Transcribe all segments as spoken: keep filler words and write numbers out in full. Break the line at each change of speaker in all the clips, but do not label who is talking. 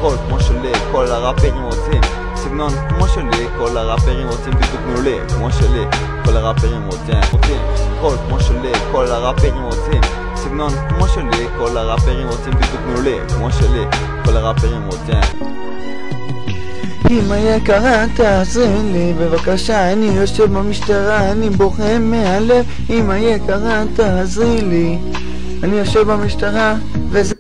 קול כמו שלי, כל הראפרים רוצים סגנון כמו שלי, כל הראפרים רוצים בדיוק מעולה כמו שלי, כל הראפרים רוצים רוצים קול כמו שלי, כל הראפרים רוצים סגנון כמו שלי, כל הראפרים רוצים בדיוק מעולה כמו שלי, כל הראפרים רוצים.
אמא יקרה תעזרי לי בבקשה, אני יושב במשטרה, אני בוכה מהלב. אמא יקרה תעזרי לי, אני יושב במשטרה וזה...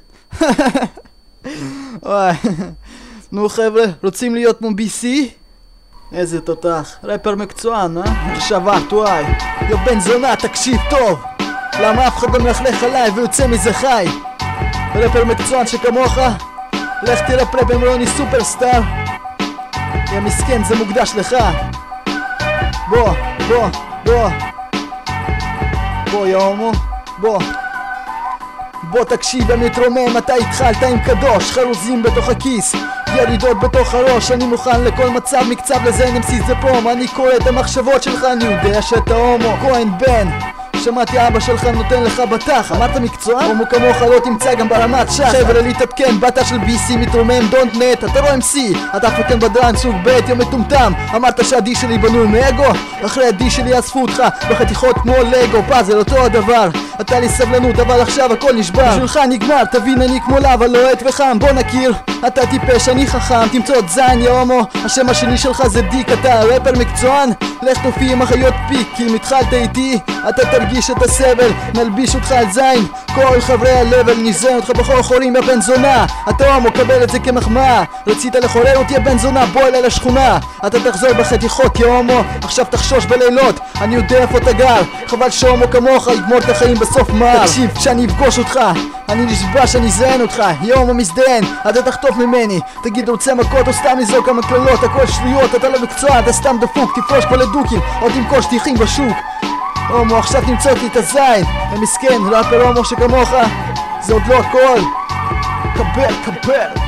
וואי, נו חבר'ה, רוצים להיות כמו בי סי? איזה תותח, רפר מקצוען, אה? שבת, וואי. יא בן זונה, תקשיב טוב, למה אף אחד לא מלכלך עליי ויוצא מזה חי? רפר מקצוען שכמוך, לך תראה פרפ עם רוני סופרסטאר. יא מסכן, זה מוקדש לך. בוא, בוא, בוא בוא יא הומו, בוא בוא תקשיב, אני מתרומם, אתה התחלת עם קדוש, חרוזים בתוך הכיס, ירידות בתוך הראש, אני מוכן לכל מצב, מקצב לזה נמסיס זה פרום, אני קורא את המחשבות שלך, אני יודע שאתה הומו, כהן בן, שמעתי אבא שלך נותן לך בתח, אמרת מקצוען? הומו כמוך לא תמצא גם ברמת שחר. חבר'ה להתעדכן, בתה של בי סי מתרומם, דונט נט, אתה לא אם סי, אתה פתן בדרן סוג ב' יא מטומטם, אמרת שהדי שלי בנוי מאגו, אחרי הדי שלי אספו אותך בחתיכות כמו לגו, פאזל אותו הדבר, אתה לי סבלנות אבל עכשיו הכל נשבר, בשבילך נגמר, תבין אני כמו לבה לוהט וחם, בוא נכיר, אתה טיפש אני חכם, תמצא עוד זין יא הומו, השם השני שלך זה דיק, אתה רפר מקצוען, לך תופיע עם החיות פיק, כי אם התחלת איתי, אתה תרגיש את הסבל, נלביש אותך על זין, כל חברי הלבל, ניזן אותך בכל חורים יא בן זונה, אתה הומו, קבל את זה כמחמאה, רצית לחולל אותי יא בן זונה, בוא אליי לשכונה, אתה תחזור בחתיכות יא הומו, עכשיו תחשוש בלילות, אני יודע איפה אתה גר, חבל שהומו כמוך יגמור את החיים בסוף מר. תקשיב, כשאני אפגוש אותך, אני נשבע שאני זיין אותך, יא הומו מזדיין, אתה תחטוף ממני, תגיד רוצה מכות או סתם לזרוק כמה כללות, הכל שטויות, אתה לא מקצוע, אתה סתם דפוק, תפרוש פה לדוקים, או תמכור שטיחים בשוק. הומו, עכשיו תמצא אותי את הזין, המסכן, ראפר הומו שכמוך, זה עוד לא הכל. קבל, קבל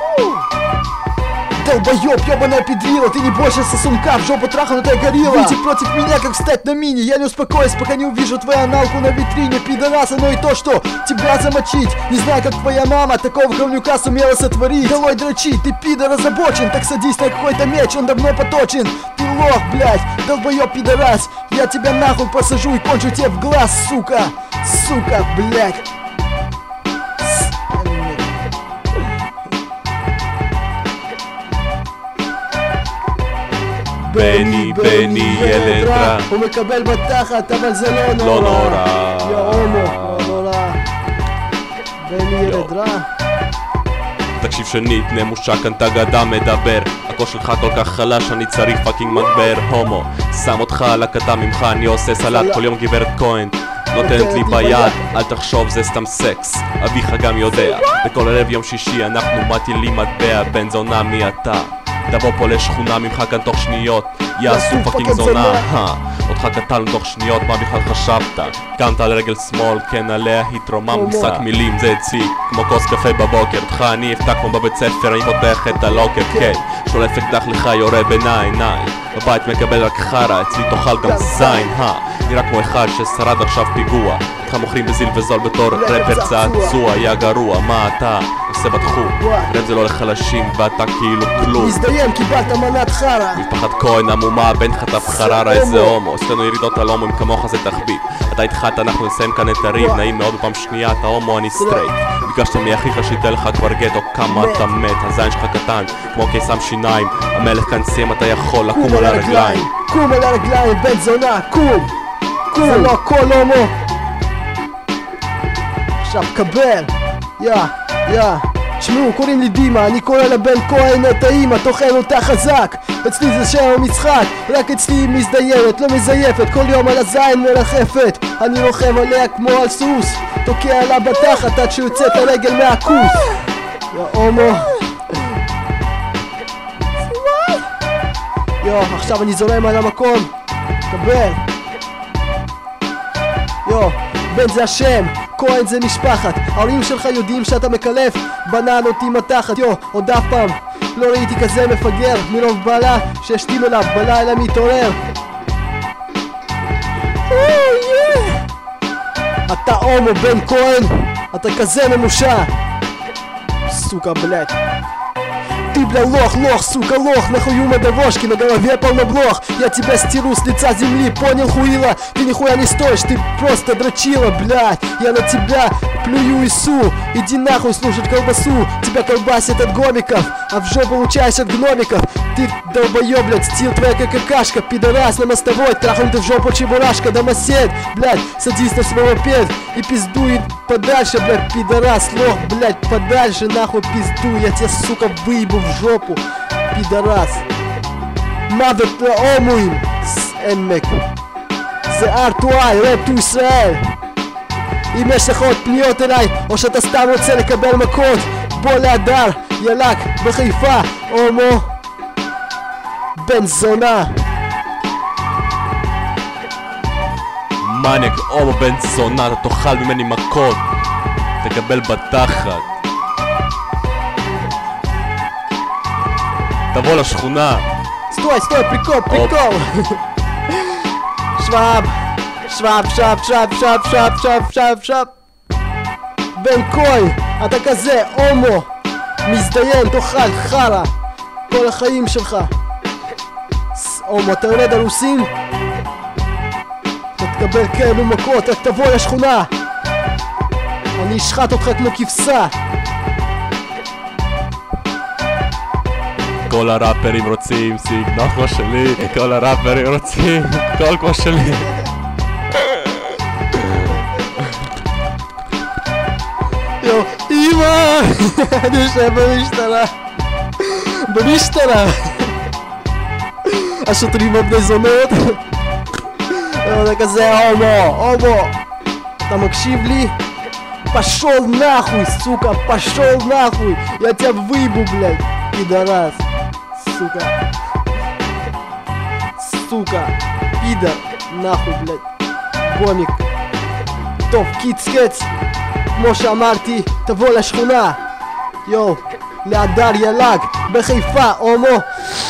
Долбоёб, ёбаная педрила, ты не больше сосунка, в жопу трахнутая горилла. Выйти против меня, как встать на мини, я не успокоюсь, пока не увижу твою аналку на витрине, пидораса, но и то, что тебя замочить. Не знаю, как твоя мама такого говнюка сумела сотворить. Долой дрочить, ты пидор озабочен, так садись на какой-то меч, он давно поточен. Ты лох, блядь, долбоёб пидорас, я тебя нахуй посажу и кончу тебе в глаз, сука, сука, блядь.
בני, בני, ילד רע,
הוא מקבל בתחת, אבל זה לא נורא.
לא נורא.
יא הומו, לא נורא. בני ילד רע.
תקשיב שנית, נמושק, אתה גדה מדבר, הקול שלך כל כך חלש, אני צריך פאקינג מגבר. הומו, שם אותך על הקטע ממך, אני עושה סלט כל יום גברת כהן נותנת לי ביד, אל תחשוב זה סתם סקס, אביך גם יודע, בכל ערב יום שישי אנחנו מטילים מטבע, בן זונה מי אתה? תבוא פה לשכונה ממך כאן תוך שניות, יעשו פאקינג זונה, אותך קטן תוך שניות, מה בכלל חשבת? קמת על רגל שמאל, כן עליה התרומם, משחק מילים זה אצלי, כמו כוס קפה בבוקר, אותך אני אפתח כמו בבית ספר, אני פותח את הלוקר, כן, שולף אקדח לך יורה בין העיניים, בבית מקבל רק חרה, אצלי תאכל גם זין, נראה כמו אחד ששרד עכשיו פיגוע, אותך מוכרים בזיל וזול בתור רפר צעצוע, יא גרוע, מה אתה עושה בתחום? רב זה לא לחלשים ואתה כאילו כלום,
מזדיין, קיבלת מנת חרה,
משפחת כהן עמומה, בן חטף חררה, איזה הומו, עשינו ירידות על הומוים כמוך זה תחביב, אתה התחלת, אנחנו נסיים כאן את הריב, נעים מאוד בפעם שנייה, אתה הומו אני סטרייט, ביקשת מאחיך שיתן לך כבר גטו, כמה אתה מת, הזין שלך קטן כמו קיסם שיניים, המלך כאן סיים, אתה יכול לקום על הרגליים,
קום על הרגליים בן זונה, קום, זה לא הכל הומו, עכשיו קבל, יא, יא, תשמעו, קוראים לי דימה, אני קורא לבן כהן את האמא, טוחן אותה חזק, אצלי זה שם המשחק, רק אצלי היא מזדיירת, לא מזייפת, כל יום על הזין מרחפת, אני רוכב עליה כמו על סוס, תוקע לה בתחת עד שיוצאת הרגל מהכוס, יא הומו, יו, עכשיו אני זורם על המקום, קבל, יו, בן זה השם, כהן זה משפחת, ההורים שלך יודעים שאתה מקלף בננות עם התחת, יו, עוד אף פעם לא ראיתי כזה מפגר, מרוב בעלה שהשתים אליו בלילה מתעורר. אתה הומו בן כהן, אתה כזה ממושע, סוכה בלט. Ты, бля, лох, лох, сука, лох, нахуй на дорожке, на голове полно блох. Я тебя стиру с лица земли, понял, хуила? Ты нихуя не стоишь, ты просто дрочила, блядь. Я на тебя плюю и су. Иди нахуй слушать колбасу. Тебя колбасит от гомиков, а в жопу получаешь от гномиков. Ты долбоёб, блядь, стил твоя как какашка. Пидорас на мостовой, трахнул ты в жопу чебурашка. Домосед, блядь, садись на свой мопед и пиздуй подальше, блядь, пидорас, лох, блядь, подальше, нахуй пизду. Я тебя, сука, выебу в жопу, פidרס. מוות להומואים, עמק. זה ארטואי, רפ טו ישראל. אם יש לך עוד פניות אליי, או שאתה סתם רוצה לקבל מכות, בוא להדר, ילק, בחיפה, הומו, בן זונה.
מניאק, הומו, בן זונה, אתה תאכל ממני מכות, תקבל בתחת. תבוא לשכונה.
סטוי, סטוי, פריקול, פריקול. שוואב, שוואב, שוואב, שוואב, שוואב, שוואב, שוואב, שוואב, שוואב. בן קוי, אתה כזה הומו, מזדיין, תאכל, חרא, כל החיים שלך. הומו, אתה יולד על רוסים? אתה תקבל כאלו מכות, רק תבוא לשכונה. אני אשחט אותך כמו כבשה.
כל הראפרים רוצים סגנון כמו שלי, כל הראפרים רוצים קול כמו שלי.
יו, אמא! אני יושב במשטרה. במשטרה! השוטרים הבני זונות. זה כזה הומו, הומו. אתה מקשיב לי? פשול נחוי, סוכה, פשול נחוי. Я тебя выебу, блядь, пидорас. Сука. Сука. Пидор. Нахуй, блядь. גומיק. טוב, קיץ קץ. כמו שאמרתי, תבוא לשכונה. יו, להדר ילג. בחיפה, הומו.